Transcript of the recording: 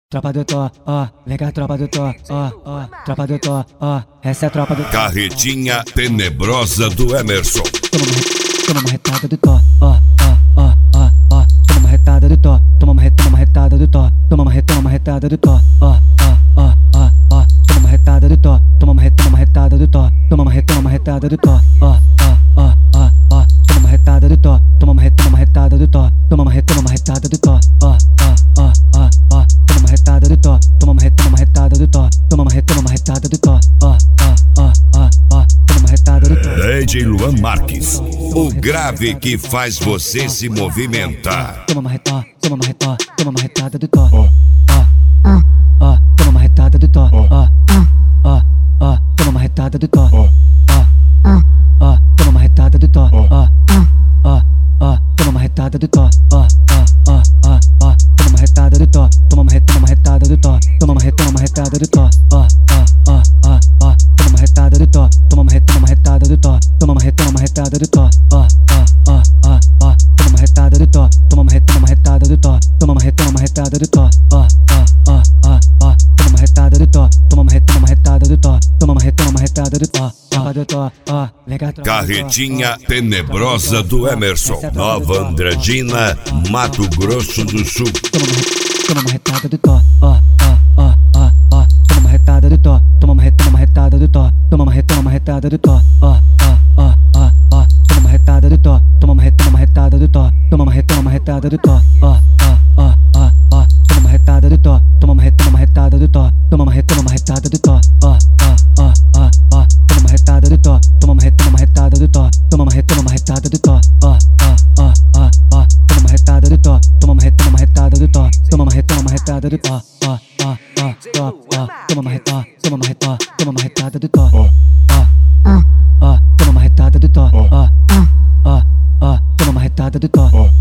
Tropa do Tó, ó, vem cá, tropa do Tó, ó, tropa do Tó, ó, essa é a tropa do Tó. Carretinha tenebrosa do Emerson. Toma uma retada do Tó, ó, toma uma retada do Tó, toma uma retada do Tó, toma uma retada do Tó, ó, toma uma retada do Tó, toma uma retada do Tó, toma uma retada do Tó, ó, toma uma retada do Tó, toma uma retada do Tó, toma uma retada do Tó, ó, toma uma retada do Tó, toma uma retada do Tó, toma uma retada do Tó, ó, toma uma retada do Tó. DJ Luan Marques, o grave que faz você se movimentar. Toma uma retada do Tó, toma uma retada do Tó, toma uma retada do Tó, toma uma retada do Tó, toma uma retada do Tó, toma uma retada do Tó, toma uma retada do Tó, toma uma retada do Tó, toma uma retada do Tó, toma uma retada do Tó, toma uma retada do Tó, toma uma retada do Tó, toma uma retada do Tó, toma uma retada do Tó, toma uma retada do Tó, toma uma retada do Tó, toma uma retada do Tó, tropa do Tó, vem cá, tropa do Tó. Carretinha tenebrosa do Emerson, Nova Andradina, Mato Grosso do Sul. Toma uma retada do Tó, toma uma retada do Tó, toma uma retada do Tó, toma uma retada do Tó, toma uma retada do Tó, toma uma retada do Tó, toma uma retada do Tó, toma uma retada do Tó, toma uma retada do Tó, toma uma retada do Tó, toma uma retada do Tó, toma uma retada do Tó, toma uma retada do Tó, toma uma retada do Tó, toma uma retada do Tó, toma uma retada do Tó, toma uma retada do Tó, toma uma retada do Tó, toma uma retada do Tó,